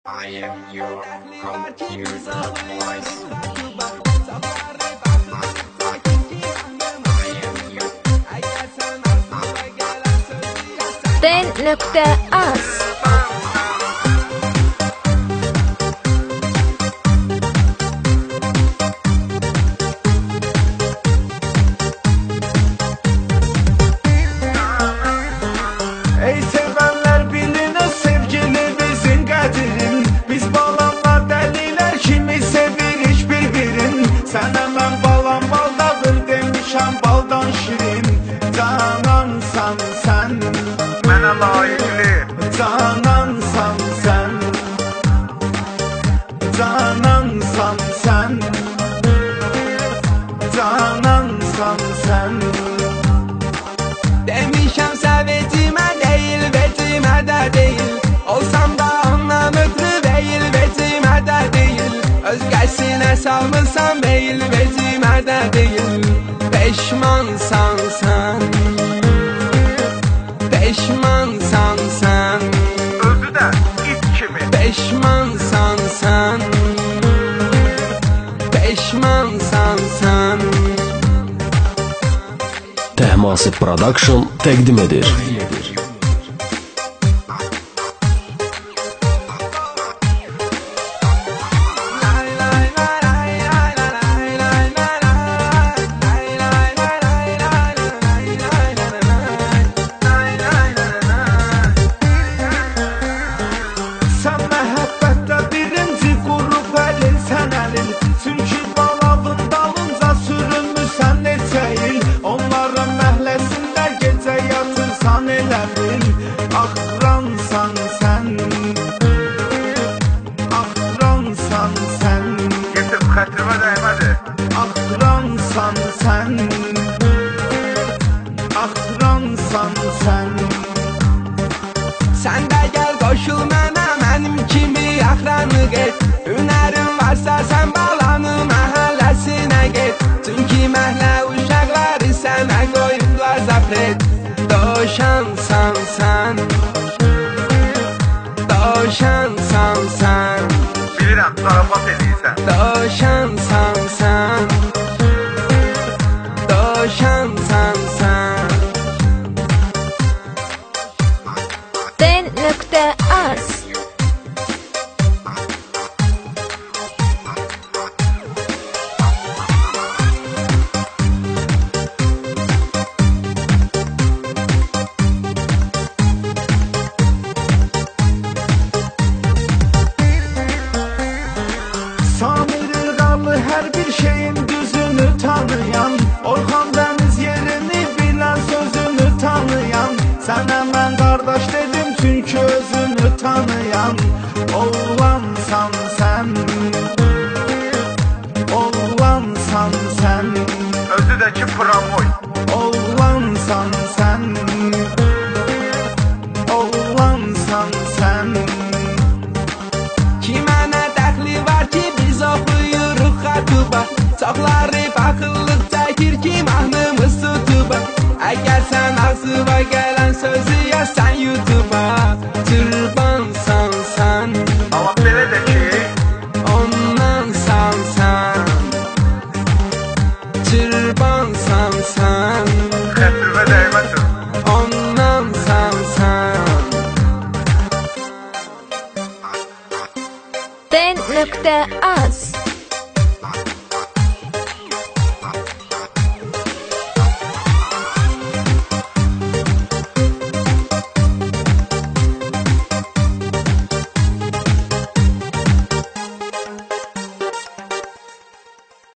I am your computer voice. Ten.az Ey sevenler biliniz sevgilimizin qədrin. Biz balanla dəlilər kimi sevir hiç birbirin. Sen hemen balan baldadır demişəm baldan şirin. Canansan sen, mənə layıqlı. Canansan sen, canansan sen, canansan sen. Demişəm sevəcimə deyil, vecimə də deyil. Olsam da ondan ötürü deyil, vecimə də deyil. Özgəsinə salmısan deyil, vecimə də deyil. Peşmansan sən, peşmansan sən. Özü də it kimi. Peşmansan sən, peşmansan sən. Tehmasib Production təqdim edir. Sən məhəbbətdə birinci qrup əlin sən əlin. Çünki balavın dalınca sürünmüsən neçə il. Onların məhləsində gecə yatırsan elə bil. Axıransan sən, axıransan sən. Getib xətrimə dəymədi. Axıransan sən, axıransan sən. Sən də gəl qoşul mənə, mənim kimi axranı get. Hünərin varsa sən balanı məhəlləsinə get. Çünki məhlə uşaqları sənə qoyublar zapret. Doşansan sən, doşansan sən. Bilirəm, zarafat edirsən. Doşansan sən, doşansan sən. Ten.az Samir İrqalı hər bir şeyin düzünü tanıyan. Orxan Dəniz yerini bilən sözünü tanıyan. Sənə mən qardaş dedim çünki özünü tanıyan. Oğlansan sən, oğlansan sən. Özü də ki pramoy. Oğlansan sən, oğlansan sən. Kimə nə dəxli var ki biz oxuyuruq xatuba. Çoxları baxıllıq çəkir ki mahnımız tutuba. Əgər sən ağzıva gələn sözü yazsan YouTube'a. Tırbansan sən, amma belə də ki ondansan sən. Tırbansan sən, xətrimə dəyməsin. Ondansan sən. Ten.az